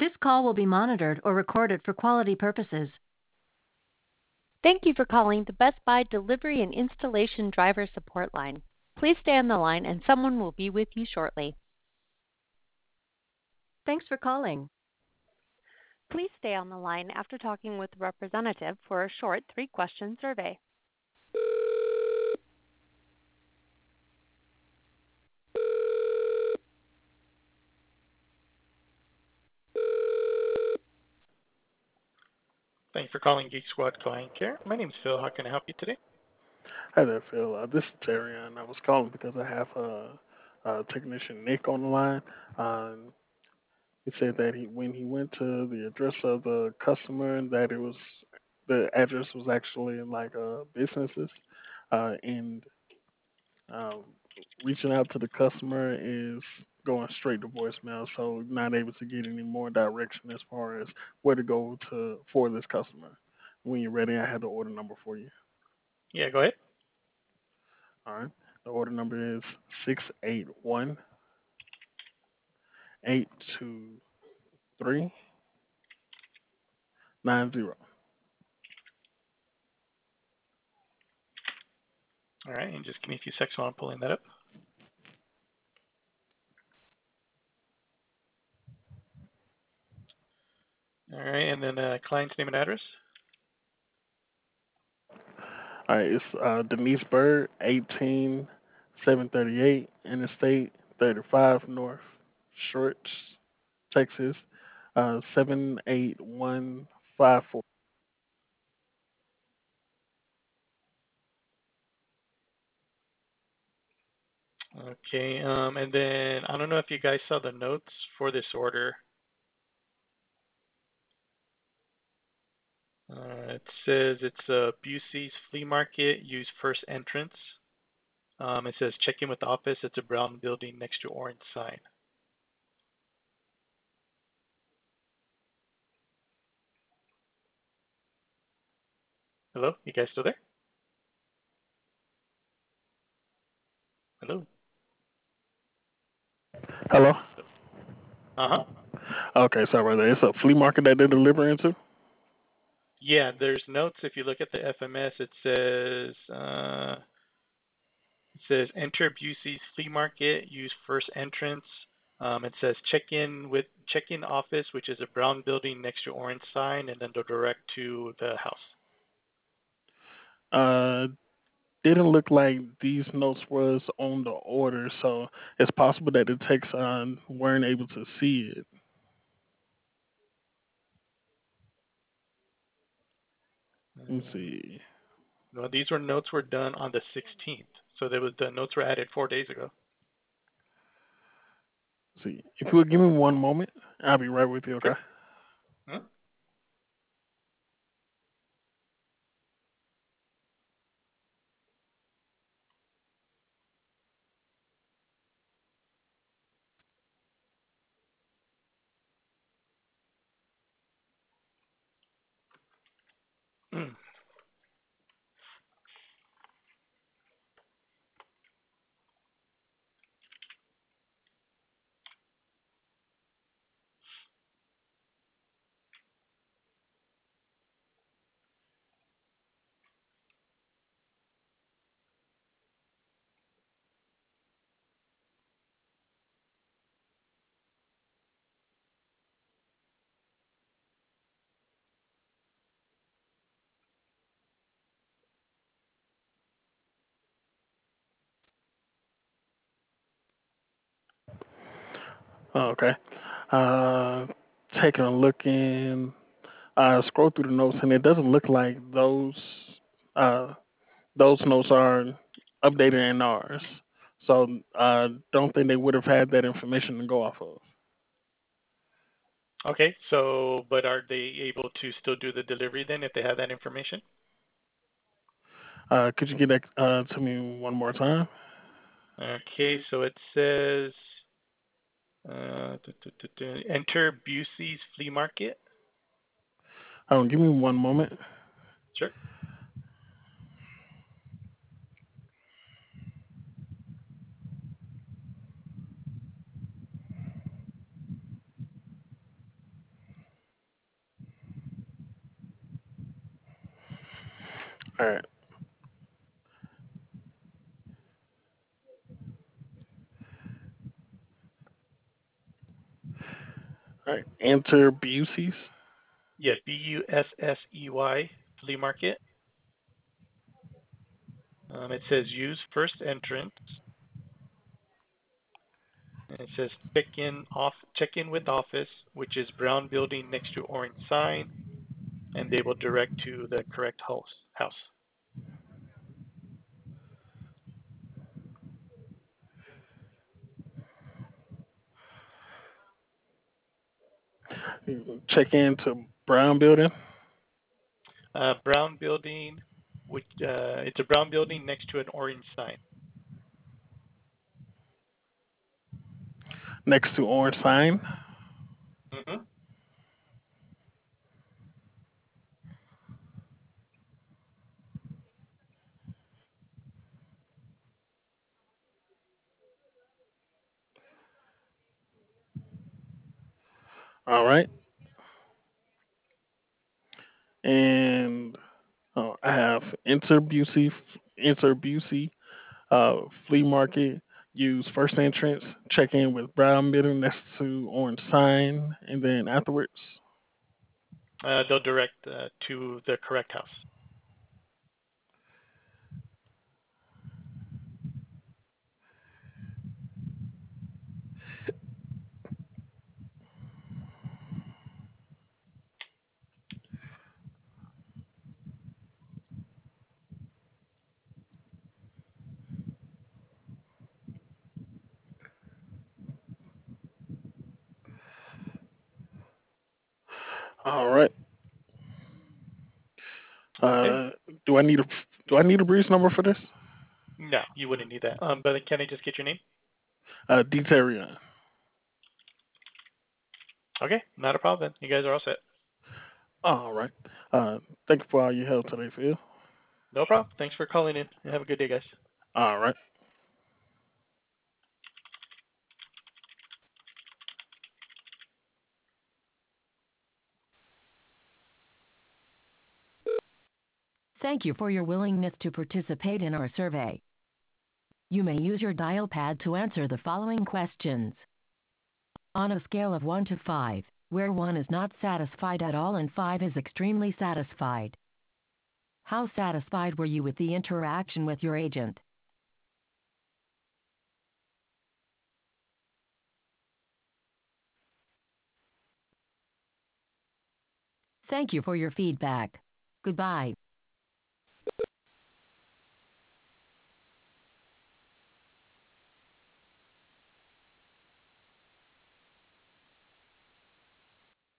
This call will be monitored or recorded for quality purposes. Thank you for calling the Best Buy Delivery and Installation Driver Support Line. Please stay on the line and someone will be with you shortly. Thanks for calling. Please stay on the line after talking with a representative for a short 3-question survey. Thank you for calling Geek Squad Client Care. My name is Phil. How can I help you today? Hi there, Phil. This is Terry, and I was calling because I have technician Nick on the line. Um, he said that when he went to the address of the customer, that the address was actually like businesses, and um, reaching out to the customer is going straight to voicemail, so not able to get any more direction as far as where to go to for this customer. When you're ready, I have the order number for you. Yeah, go ahead. All right. The order number is 681-823-90. All right, and just give me a few seconds while I'm pulling that up. All right, and then client's name and address. All right, it's Denise Bird, 18738 Interstate 35 North, Shorts, Texas, 78154. Okay, and then I don't know if you guys saw the notes for this order. It says it's Busey's Flea Market, use first entrance. It says check in with the office. It's a brown building next to orange sign. Hello, you guys still there? Hello. Hello? Uh-huh. Okay, sorry about that. It's a flea market that they're delivering to? Yeah, there's notes. If you look at the FMS, it says enter Busey's Flea Market, use first entrance. It says check-in office, which is a brown building next to orange sign, and then they'll direct to the house. Uh, didn't look like these notes was on the order, so it's possible that the techs weren't able to see it. Let me see. No, these notes were done on the 16th, so the notes were added 4 days ago. See, if you would give me one moment, I'll be right with you. Okay. Sure. Huh? Oh, okay. Uh, taking a look in, scroll through the notes, and it doesn't look like uh, those notes are updated in ours. So, don't think they would have had that information to go off of. Okay, so but are they able to still do the delivery then if they have that information? Could you get that to me one more time? Okay, so it says enter Busey's Flea Market. Give me one moment. Sure. All right. All right. Enter Busey's. Yeah, Bussey flea market. It says use first entrance. And it says check in with office, which is brown building next to orange sign, and they will direct to the correct house. Check into Brown Building. Brown building, which it's a brown building next to an orange sign. Next to orange sign. Mm-hmm. All right. And I have Enter Busey, flea market. Use first entrance. Check in with Brown Building next to orange sign, and then afterwards. They'll direct to the correct house. All right. Okay. Uh, do I need a breeze number for this? No, you wouldn't need that. But can I just get your name? Detarion. Okay, not a problem. You guys are all set. All right. Thank you for all your help today, Phil. No problem. Thanks for calling in. Have a good day, guys. All right. Thank you for your willingness to participate in our survey. You may use your dial pad to answer the following questions. On a scale of 1 to 5, where 1 is not satisfied at all and 5 is extremely satisfied, how satisfied were you with the interaction with your agent? Thank you for your feedback. Goodbye.